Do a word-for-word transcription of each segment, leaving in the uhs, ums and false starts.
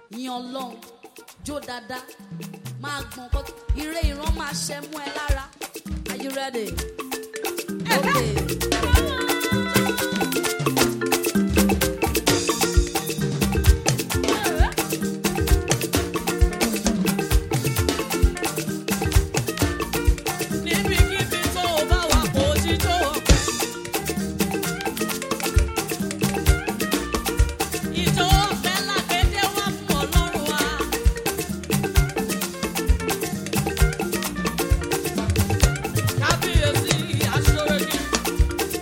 yin Ọlọ́run jó dáadáa máa gbọ̀n kọ́ ire ìran máa ṣẹ mú ẹ lára. Are you ready? Okay. Kábíyèsí aṣọ́rẹ́ ni.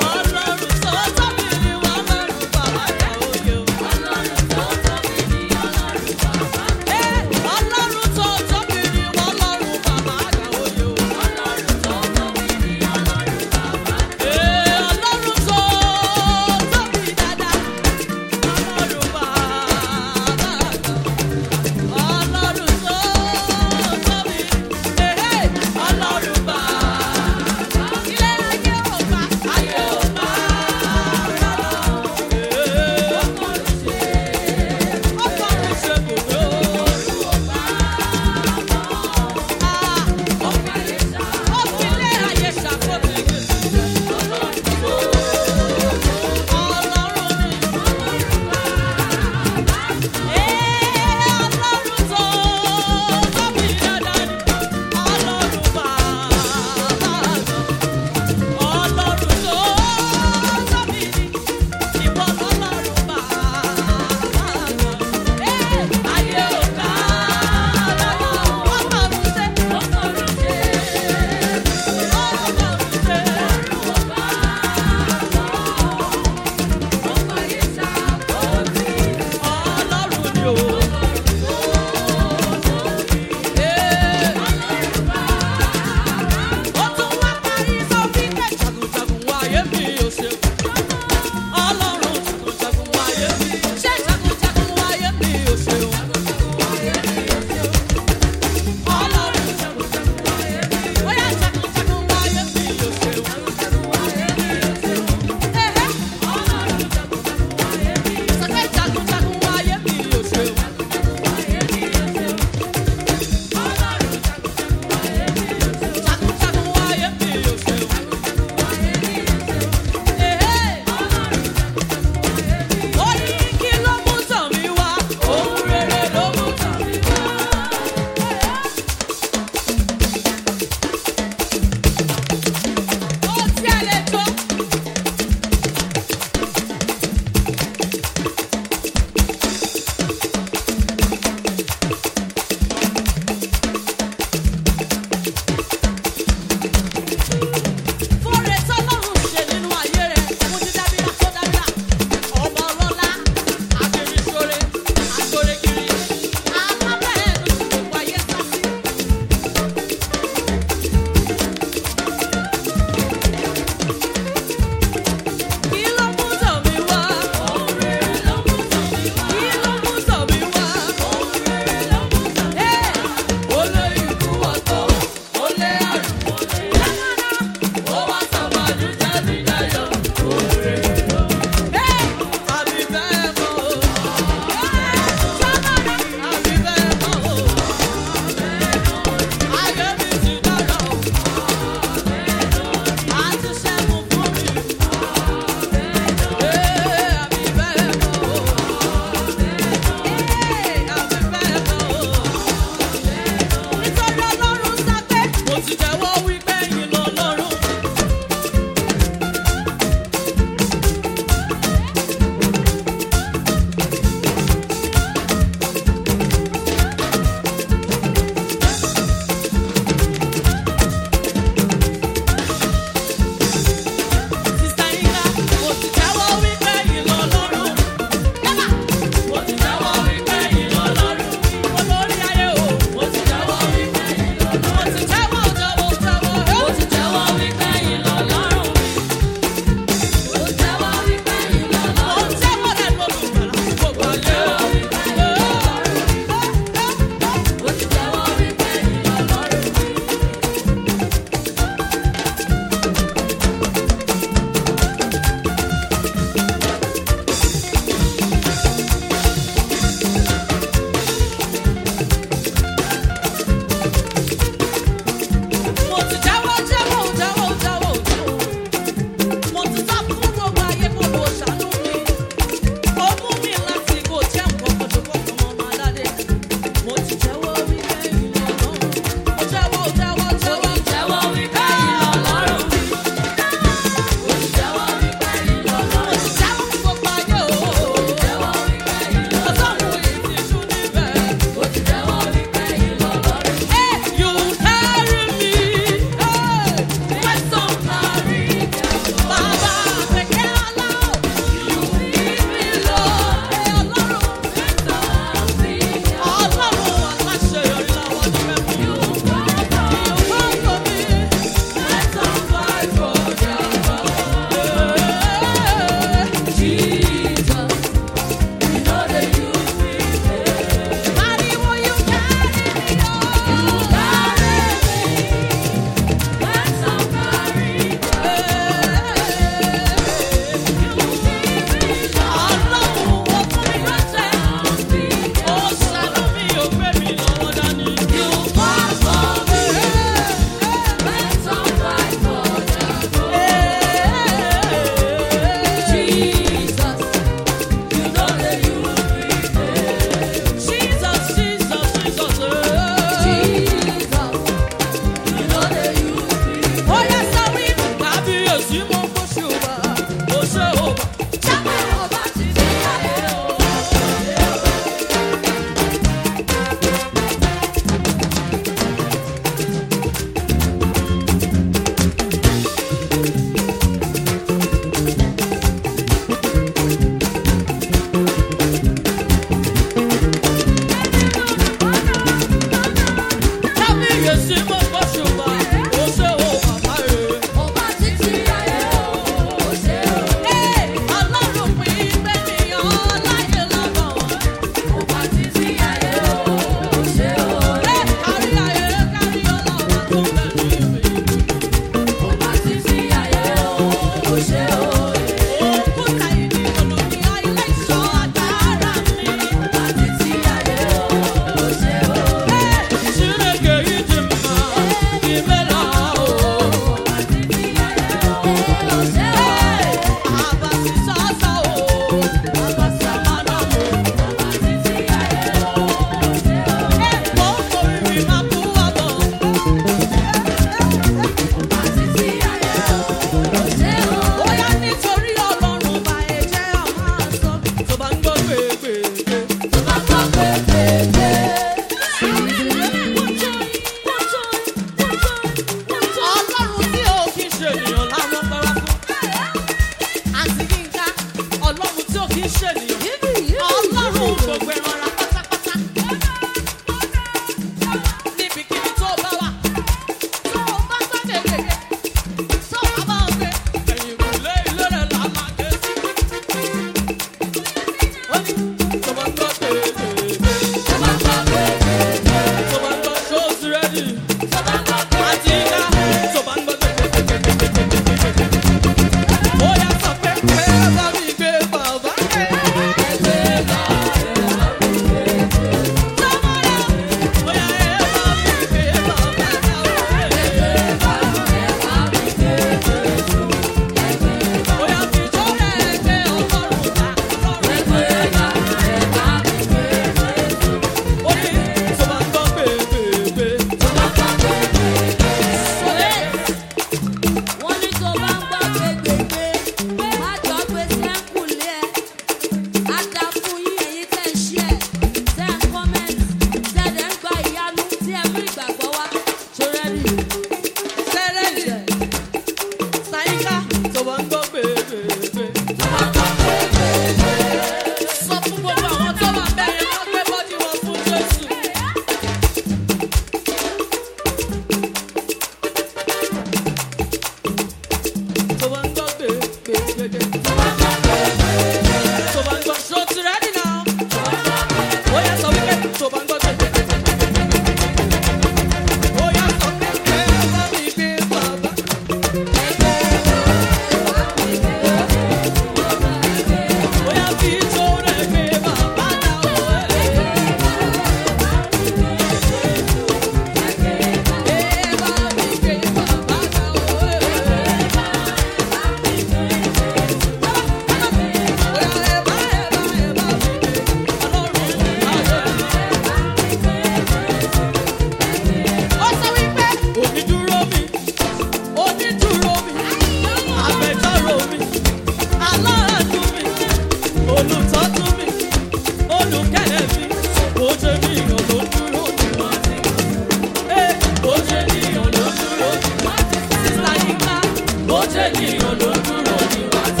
ṣe níyàn ló dúró ní wá sí. Bó ṣe níyàn ló dúró ní wá sí. Sísá Yínká. Bó ṣe níyàn ló dúró ní wá sí.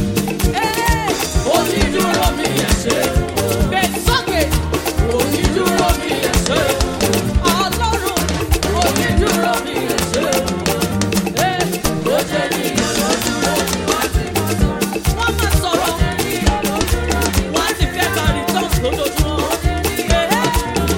Onídúró mi ẹ̀ ṣe. Bẹ́ẹ̀ sọ́kè. Onídúró mi ẹ̀ ṣe. Ọlọ́run. Onídúró mi ẹ̀ ṣe. Bó ṣe níyàn ló dúró ní wá sí. Wọ́n máa sọ̀rọ̀. Wọ́n á ti fẹ́ bá returns lójoojúmọ́.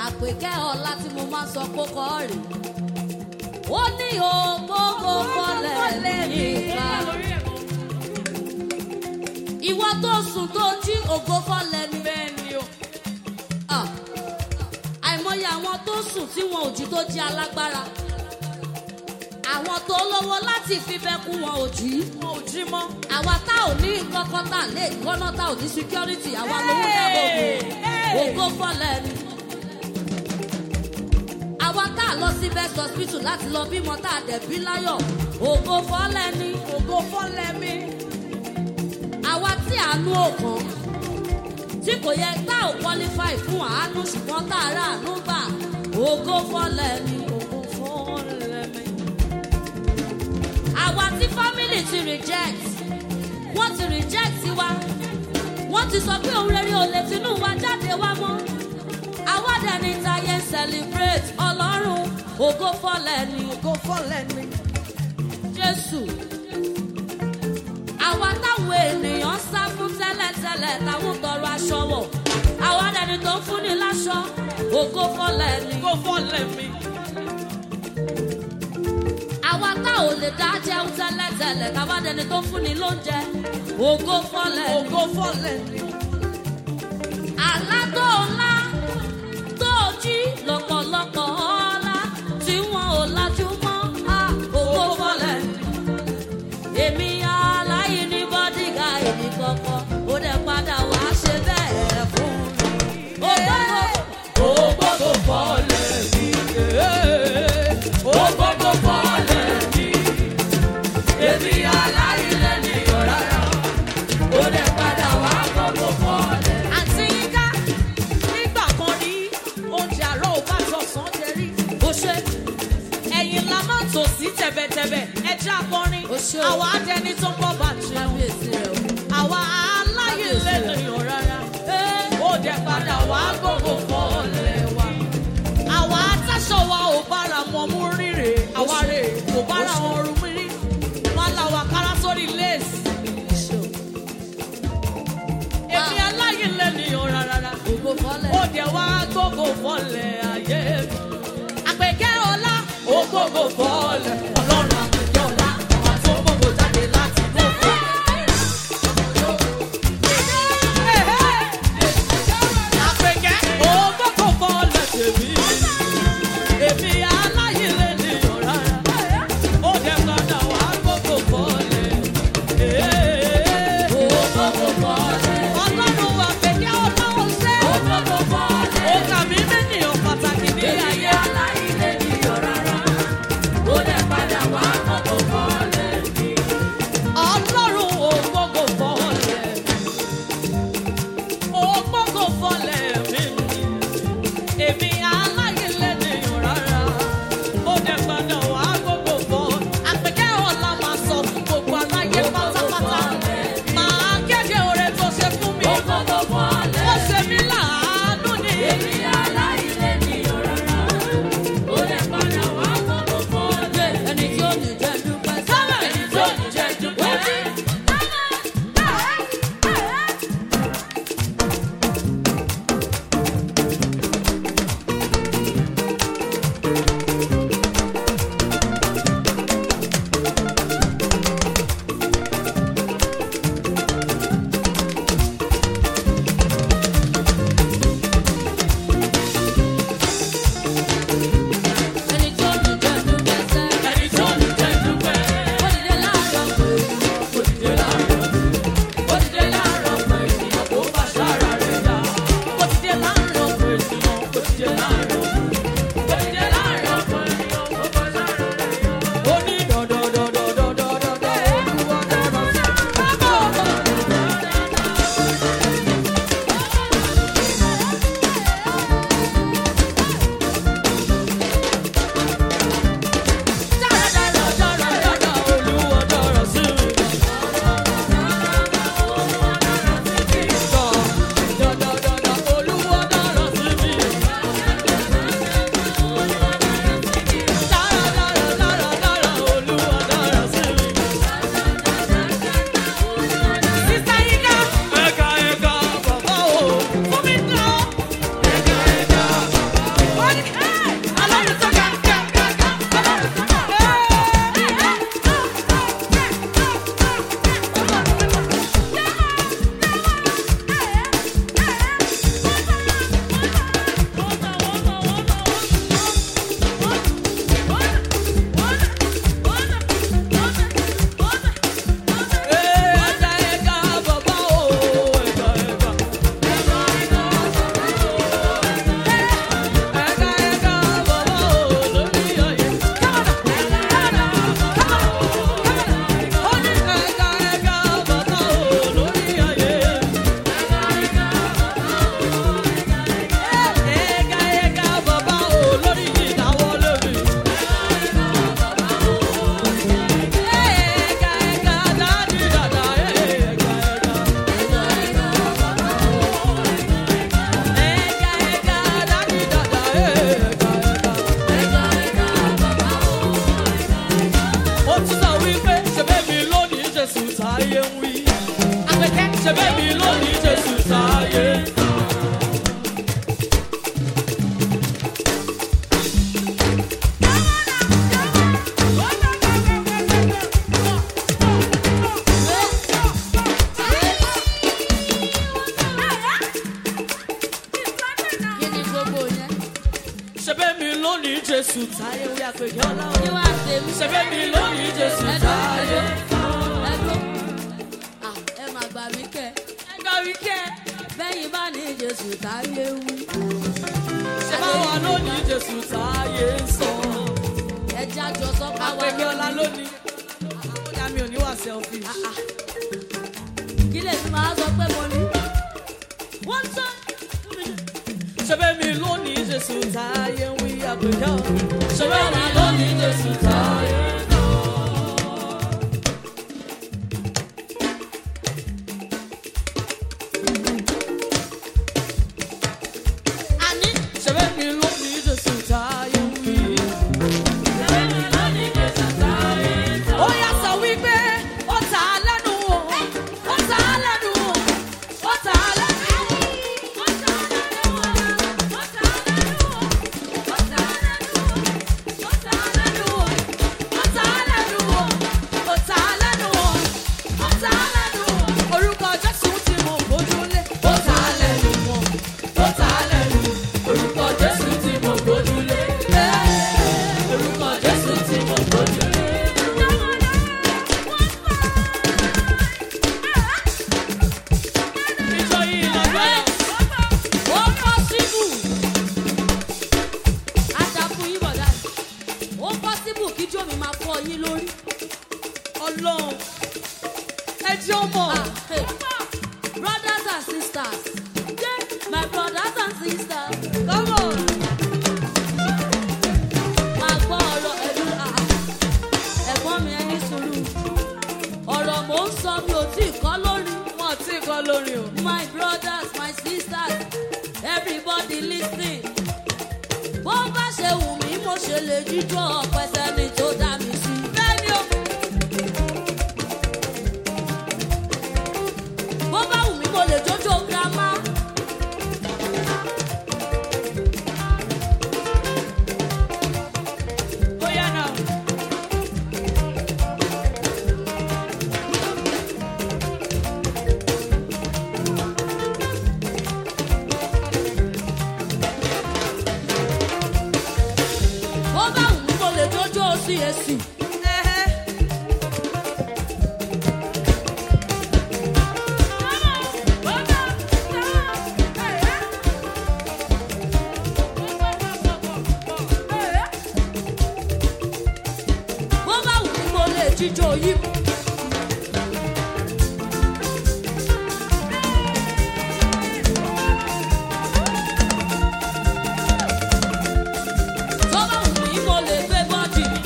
Àpèkẹ́ ọlá tí mo máa ń sọ kókó rè. Ó ní ògbógbó fọlẹ̀ nípa. Ìwọ tó sùn tó jí ògo fọlẹ̀ ní. Bẹ́ẹ̀ni o. Àìmọye àwọn tó sùn tí wọn ò jí tó jí alágbára. Àwọn tó lówó láti fi bẹ́ kú wọn ò jí. Wọn ò jí mọ́. Àwa tá ò ní kọ́kọ́ tá lé ìkọ́nà tá ò ní security. Àwa lówó dábò bò. Ògo fọlẹ̀ ni. Àwa tá lọ sí best hospital láti lọ bímọ tá a dẹ̀ bí láyọ̀. Ògo fọlẹ̀ ni. Ògo fọlẹ̀ mi. Àwa tí àánú òkan tí kò yẹ tá ò qualify fún àánú ṣùgbọ́n tá a rà àánú gbà. Ògo fọlẹ̀ ni. Ògo fọlẹ̀ mi. Àwa tí family ti reject, wọ́n ti reject wa, wọ́n ti sọ pé ohun rere ò lè tinú wa jáde wá mọ́. Àwa dẹ̀ ní táyé ń celebrate Ọlọ́run, ògo fọlẹ̀ ni. Ògo fọlẹ̀ mi. Jésù. Àwa táwọn ènìyàn sá fún tẹ́lẹ̀tẹ́lẹ̀ táwọn tọrọ aṣọ wọ̀. Àwa dẹ̀ ní tó ń fúnni láṣọ, ògo fọlẹ̀ ni. Ògo fọlẹ̀ mi. Àwa tá ò lè dá jẹun tẹ́lẹ̀tẹ́lẹ̀ káwá dẹni tó ń fúnni lóúnjẹ. Ògo fọlẹ̀ ni. Ògo fọlẹ̀ mi. Àlá tó ńlá tó jí lọ́pọ̀lọpọ̀ ọlá tí wọn ò lajú mọ́. Ògo fọlẹ̀ ni. Èmi aláyí ní bọ́dígà èmi kọ̀ọ̀kan ó dẹ̀ padà wá ṣe bẹ́ẹ̀ fún mi. Ògo fọlẹ̀ mi. Ògo fọlẹ̀ mi. Èmi aláìlẹ̀ ní ọ̀rárá. Ó dẹ̀ padà wá gbogbo fọlẹ̀. Àǹtí Yínká nígbà kan rí oúnjẹ àárọ̀ ò bá tọ̀sán jẹ rí. Ó ṣe. Ẹ̀yìn la máa tò sí tẹ̀bẹ̀tẹ̀bẹ̀ ẹja akọrin. Ó ṣe o. Àwa adẹni tó ń bọ̀ bàjẹ́. Kábíyèsí rẹ̀ o. Àwa aláìlẹ̀ ní ọ̀rárá. Ó dẹ̀ padà wá gbogbo fọlẹ̀ wa. Àwa atáṣọ wa ò bára wọn mú rírè. Àwa rè kò bára wọn rú mírí. Wọ́n la wà kára sórí léèsì. Èmi aláìlẹ̀ ní ọ̀rárá. Ògo fọlẹ̀. Ó dẹ̀ wá gbogbo fọlẹ̀ ayé mi. Àpèkẹ́ ọlá ó gbogbo fọlẹ̀. Ọlọ́run àpèkẹ́ ọlá ọba tó gbogbo jáde láti gbogbo. Àpèkẹ́ ó gbogbo fọlẹ̀ tèmi. Èmi aláìlẹ̀ ní ọ̀rárá. Ó dẹ̀ padà wá gbogbo fọlẹ̀. Ògo fọlẹ̀. Ọlọ́run àpèkẹ́ ọlá ó ṣe. Ògo fọlẹ̀. Ó kà mí mẹ́nìyàn pàtàkì ní ayé. Aláìlẹ̀ ní ọ̀rárá. Ó dẹ̀ padà gbogbo yẹn. Ṣebí mi lónìí Jésù táyé wí àpèjọ láwọn. Kí wá tèmi? Ṣebí mi lónìí Jésù táyé. Ẹ̀dọ́. À ẹ máa gbà mí kẹ́. Ẹ gbà mí kẹ́. Bẹ́yìn bá ní Jésù táyé wí. Ṣé báwa lónìí Jésù táyé sọ? Ẹja jọ sọ pé àwọn Àpèjọ ọlá lónìí. Àkóyá mi ò ní wà selfish. Kí lè fi máa sọ pé mo ní? Wọ́n sọ. Ṣebí mi lónìí Jésù táyé wí àpèjọ. Ṣebí mi lónìí Jésù táyé sọ. Àní. Ṣebí mi lónìí Jésù táyé wí. Ṣebí mi lónìí Jésù táyé sọ. Ó yá sọ wípé ó ta á lẹ́nu o. Ó ta á lẹ́nu o. Ó ta á lẹ́nu o. Ó ta á lẹ́nu o. Ó ta á lẹ́nu o. Ó ta á lẹ́nu o. Ó ta á lẹ́nu o. Ó ta á lẹ́nu o. Ó ta á lẹ́nu o. Ó ta á lẹ́nu o. Orúkọ Jésù tí mo gbójúlé. Ó ta á lẹ́nu o. Ó ta á lẹ́nu. Orúkọ Jésù tí mo gbójúlé. Orúkọ Jésù tí mo gbójúlé. Ìjọ yìí lágbára. Ó pọ́síbù. Àdàkùn yín bọ̀dá. Ó pọ́síbù kí jó mi máa fọ́ yín lórí. Ọlọ́run ẹ jẹ́ ọmọ. Ah, hey. Brothers and sisters. Yeah, my brothers and sisters. Come on. Máa gbọ́ ọ̀rọ̀ ẹ̀dùn àá. Ẹ̀gbọ́n mi ẹni sùúrù. Ọ̀rọ̀ mò ń sọ mi ò tí ì kọ́ lórí. Wọ́n ti kọ́ lórí o. My brothers, my sisters, everybody listen. Bó bá ṣe wù mí, mo ṣe lè jíjó ọ̀pẹ sẹ́ni tó dá mi sí. Bẹ́ẹ̀ni o. Bó bá wù mí, mo lè jójó girama. Bóyá náà. Bó bá wù mí, mo lè jójó sí èsì. Ẹ̀hẹ́. Bó bá wù mí, mo lè jíjó yìí. Tó bá wù mí, mo lè gbé bọ́dì mi.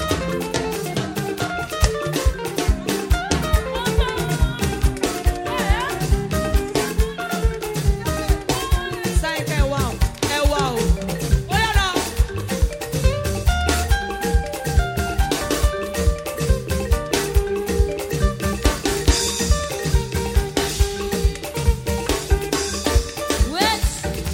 Sáyìn ká ẹ wá o. Ẹ wá o. Bóyá náà. Wait.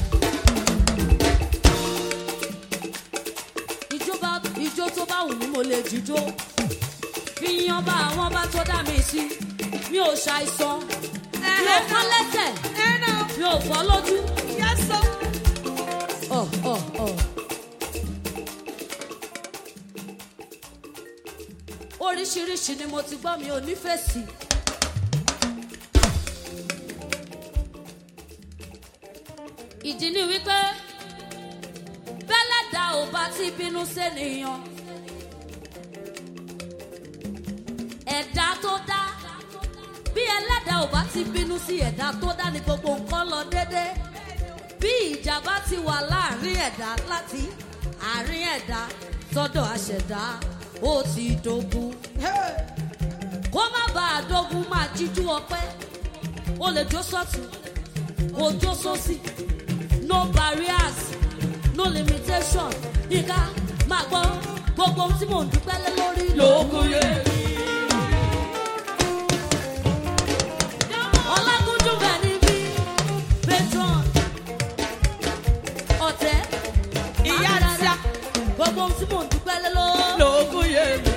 Ijó bá ijó tó bá wù mí mo lè jíjó. Fi yan bá àwọn bá tó dá mi sí. Mi ò ṣàìsàn. Mi ò fọ́ lẹ́sẹ̀. Ẹ náà. Mi ò fọ́ lójú. Yes sir. Ọ̀ ọ̀ ọ̀. Oríṣiríṣi ni mo ti gbọ́ mi ò nífẹ̀ẹ́ sí. Ìdí ni wípé bẹ́lẹ̀dá ò bá ti bínú sẹ́niyàn. Ẹ̀dá tó dá bí ẹlẹ́dàá ò bá ti bínú sí ẹ̀dá tó dá ni gbogbo nǹkan lọ dédé. Bí ìjà bá ti wà láàrin ẹ̀dá láti àárín ẹ̀dá sọ́dọ̀ àṣẹ̀dá ó ti dogun. Kó má bàa dogun máa jíjú ọpẹ́. O lè jó sọ́tún, kò jó sósì. No barriers, no limitation. Ìka máa gbọ́ gbogbo ohun tí mò ń dúpẹ́ lé lórí lóògùn yẹn. Ọlágúnjú bẹ̀ níbí, patron, ọ̀tẹ̀, Ìyá àdàdà. tíá. Gbogbo ohun tí mò ń dúpẹ́ lé lórí. Lóògùn yé mi.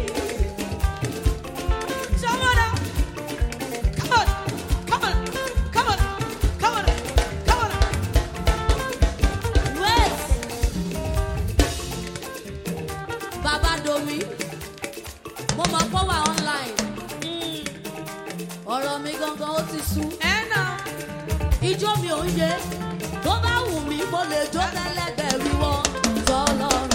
Ṣọ́mọ́dá. Come on. Come on. Come on. Come on. Come on. Wait. mi mo mọ̀ pọ́ wà online ọ̀rọ̀ mi gangan ó ti sú ijó mi ò ń yé tó bá wù mí mo lè jó tẹ́lẹ̀gbẹ̀ wíwọ́ tọ́lọ́run.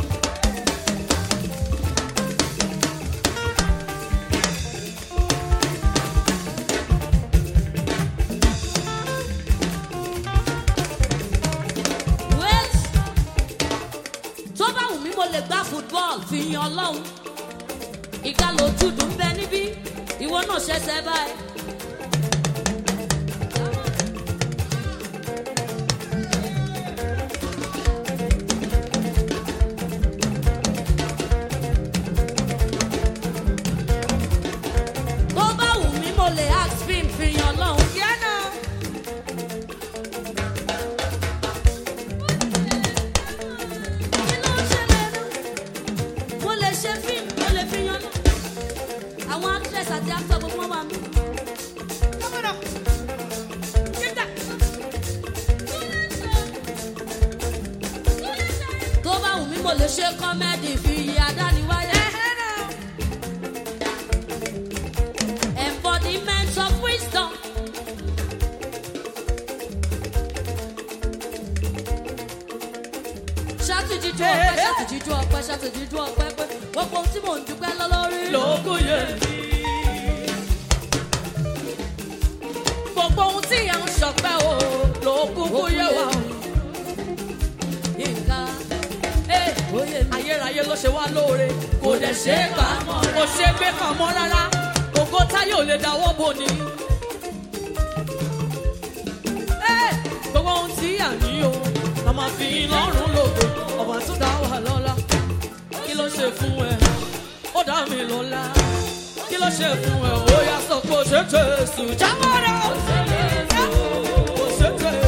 wait tó bá wù mí mo lè gbá football fi yan Ọlọ́run ìka lójú dùn bẹ níbí ìwọ náà ṣẹ̀ṣẹ̀ báyìí. Mo lè ṣe kọ́mẹ́dì fi àdániwáyé. Embodiment of wisdom. Ṣàtìjíjú ọpẹ́, ṣàtìjíjú ọpẹ́, ṣàtìjíjú ọpẹ́ pé gbogbo ohun tí mò ń dúpẹ́ lọ lórí. Lókun yé mi. Gbogbo ohun tí à ń ṣọpẹ́ o, lókun yé wa o. Ayérayé ló ṣe wá lóore, kò dẹ̀ ṣe é kà mọ́, kò ṣe é gbé kà mọ́ rárá, ògo táyé ò lè dáwọ́ bò ní. Gbogbo ohun tí à ń yí o, la máa fi lọ́rùn lòdò, ọba tó dá wà lọ́lá. Kí ló ṣe fún ẹ? Ó dá mi lọ́lá. Kí ló ṣe fún ẹ? Ó yá sọ pé ó ṣe Jésù jábọ̀ rẹ̀. Ó ṣe Jésù. Ó ṣe Jésù.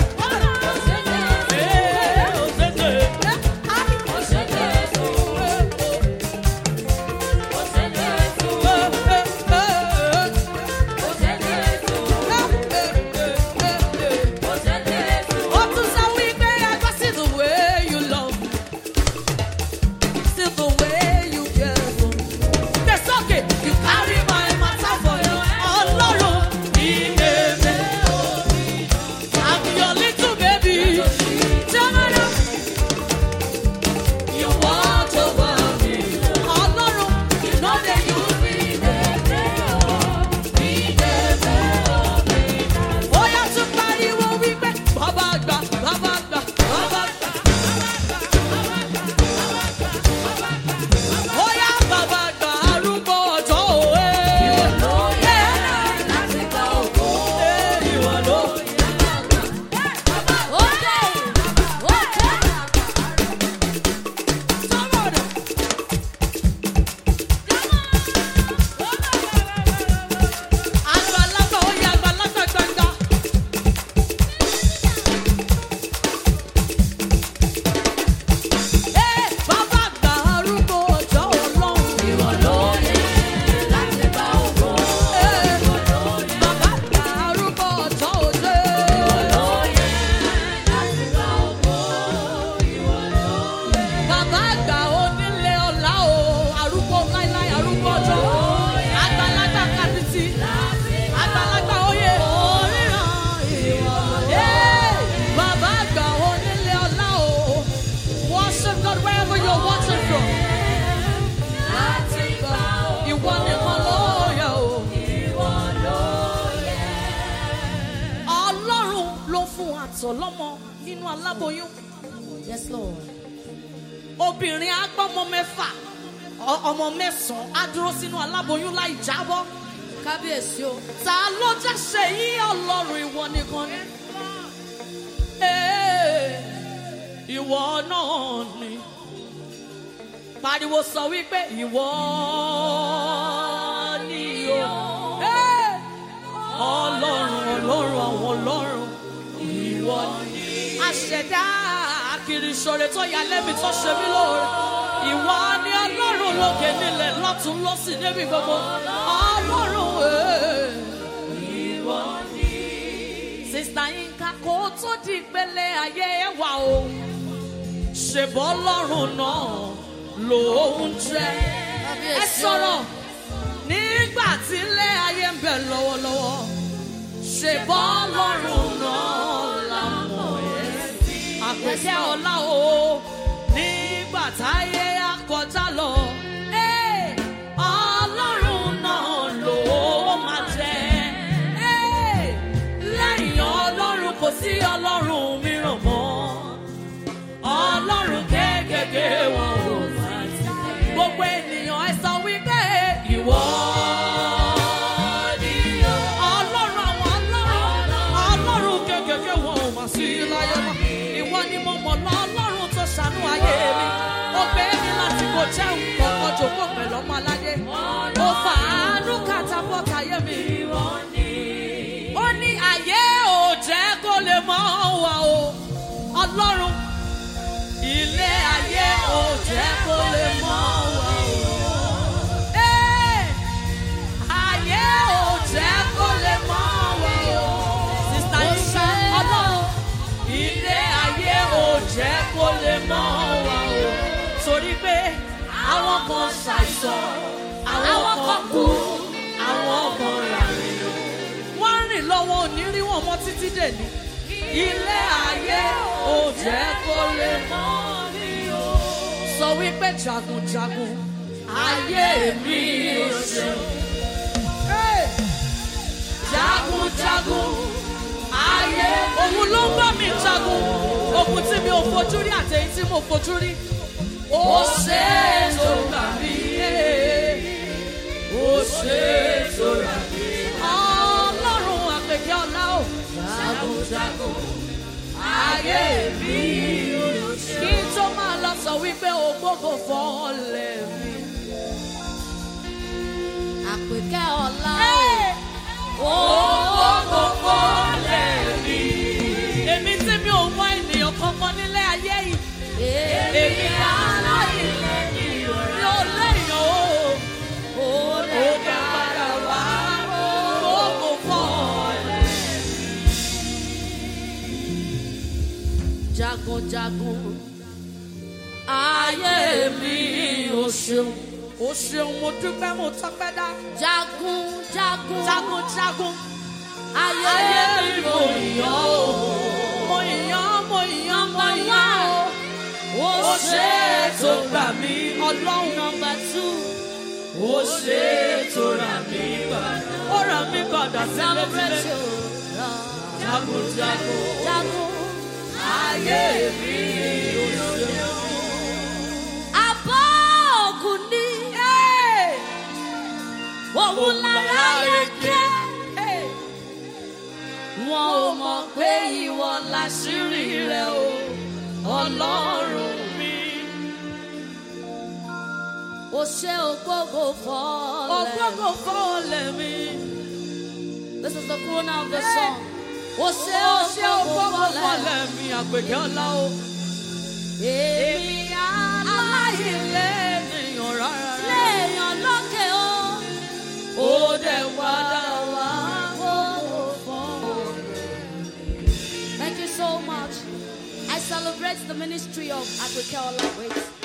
Sọlọ́mọ nínú aláboyún. Yes, Lord. Obìnrin á gbọ́mọ mẹ́fà, ọmọ mẹ́sàn-án á dúró sínú aláboyún láì jábọ́. Kábíyèsí o. Ta ló jẹ́ ṣe yí Ọlọ́run ìwọ nìkan ni? Ìwọ náà ni. Pariwo sọ wípé ìwọ ni o. Ọlọ́run Ọlọ́run àwọn Ọlọ́run. Ìwọ ni. Aṣẹ̀dá akiri ìṣòro tó yà lẹ́bi tó ṣe mí lóore. Ìwọ ni Ọlọ́run lókè nílẹ̀ lọ́tún lọ́sì níbi gbogbo. Ọlọ́run ìwọ ni. Sista Yinka kò tó di ìpele ayé wa o. Ṣèbọ̀ Ọlọ́run náà lòún jẹ́. Ẹ sọ̀rọ̀ nígbà tí ilé ayé ń bẹ lọ́wọ́lọ́wọ́. Ṣèbọ́ Ọlọ́run náà la mọ̀ ẹ́ sí. Àpèkẹ́ ọlá o nígbà táyé á kọjá lọ. Ọlọ́run náà ló máa jẹ́. Lẹ́yìn Ọlọ́run kò sí Ọlọ́run mìíràn mọ́. Ọlọ́run kéékèèké wọn ò máa ti. Gbogbo ènìyàn ẹ sọ wípé ìwọ ni Ọlọ́run àwọn Ọlọ́run. Ọlọ́run kéékèèké wọn ò máa sí láyé mọ́. Ìwọ ni mo mọ̀ lọ Ọlọ́run tó ṣàánú ayé mi. Ó gbé mi láti kò jẹ́ nǹkan kan jòkó pẹ̀lú ọmọ aládé. Ó fàánú catapult ayé mi. Ó ní ayé ò jẹ́ kó lè mọ̀ wá o. Ọlọ́run ilé ayé ò jẹ́ kó lè mọ̀ wá o. Ayé ò jẹ́ kó lè mọ̀ wá o. Sista Yinka Ọlọ́run ilé ayé ò jẹ́ kó lè mọ̀ wá o. Torí pé àwọn kan ṣàìsàn, àwọn kan kú, àwọn kan ràrìn. Wọ́n rìn lọ́wọ́ òní rí wọn mọ́ títí dèní. Ilé ayé ò jẹ́ kó lè mọ̀ mí o. Sọ wípé jagunjagun ayé mi ò ṣe. Jagunjagun ayé òun ló ń bá mi jagun. Ogun tí mi ò fojú rí àtẹ̀yìn tí mo fojú rí. Ó ṣe é tó gbà mí. Ó ṣe é tó gbà mí. Ọlọ́run àpèkẹ́ ọlá o. Jagunjagun ayé mi ò ṣe. Kí n tó máa lọ sọ wípé ògbógo fọ́lẹ̀ mi. Àpèkẹ́ ọlá o. Ògbógo fọ́lẹ̀ mi. Èmi tí mi ò mọ ènìyàn kankan nílé ayé yìí. Èmi aláìlẹ̀ ni yóò lẹ́yìn o. Ó lè padà wá ògbógo fọ́lẹ̀ mi. Jagunjagun ayé mi ò ṣeun. Ó ṣeun mo dúpẹ́ mo tọ́pẹ́ dá. Jagun jagun Jagunjagun ayé mi mo yàn o. Mo yàn mo yàn mo yàn o. Ó ṣe é tó gbà mí. Ọlọ́run nọ́mbà tú. Ó ṣe é tó rà mí padà. Ó rà mí padà sílé sílé. Jagunjagun jagun ayé mi ò ṣeun. abọ́ ògùn ní òun lára yẹ jẹ́. Wọn ò mọ̀ pé ìwọ láṣírí rẹ̀ o, Ọlọ́run mi. Ó ṣe ògbógo fọ́lẹ̀. Ògbógo fọ́lẹ̀ mi. This is the crooner of the song. Ó ṣe Ó ṣe ògbógo ògbógo fọ́lẹ̀. fọ́lẹ̀ mi. Àpèkẹ́ ọlá o. Èmi aláìlẹ̀ ènìyàn rárá. léèyàn lókè o. Ó dẹ̀ padà wá. Thank you so much. I celebrate the ministry of Àpèkẹ́ Ọlá. Wait.